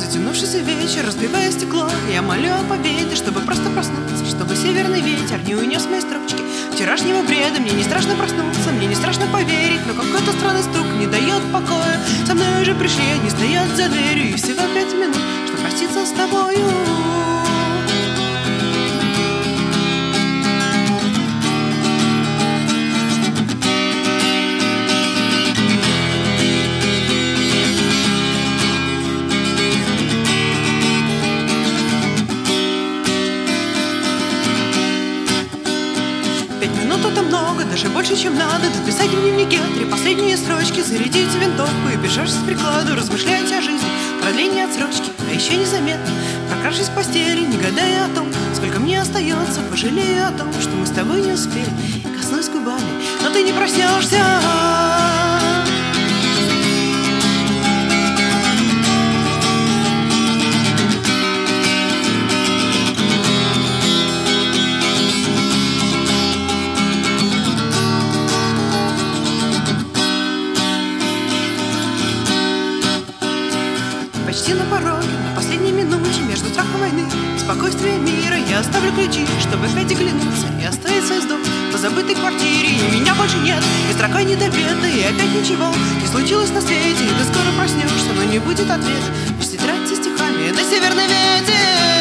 Затянувшийся вечер, разбивая стекло, я молю о победе, чтобы просто проснуться, чтобы северный ветер не унес мои строчки вчерашнего бреда. Мне не страшно проснуться, мне не страшно поверить, но какой-то странный стук не дает покоя. Со мной уже пришли, они стоят за дверью, и всего 5 минут, что проститься с тобою. Это много, даже больше, чем надо. Дописать в дневнике 3 последние строчки, зарядить винтовку и бежать с прикладу, размышлять о жизни, продлении отсрочки. А еще незаметно, прокравшись в постели, не гадая о том, сколько мне остается, пожалею о том, что мы с тобой не успели, и коснусь губами, но ты не проснешься. Почти на пороге, на последней минуте, между страхом войны и спокойствием мира, я оставлю ключи, чтобы опять оглянуться и оставить свой вздох по забытой квартире. И меня больше нет, и строка недопета, и опять ничего не случилось на свете. И ты скоро проснешься, но не будет ответа, лишь тетрадь со стихами на северный ветер.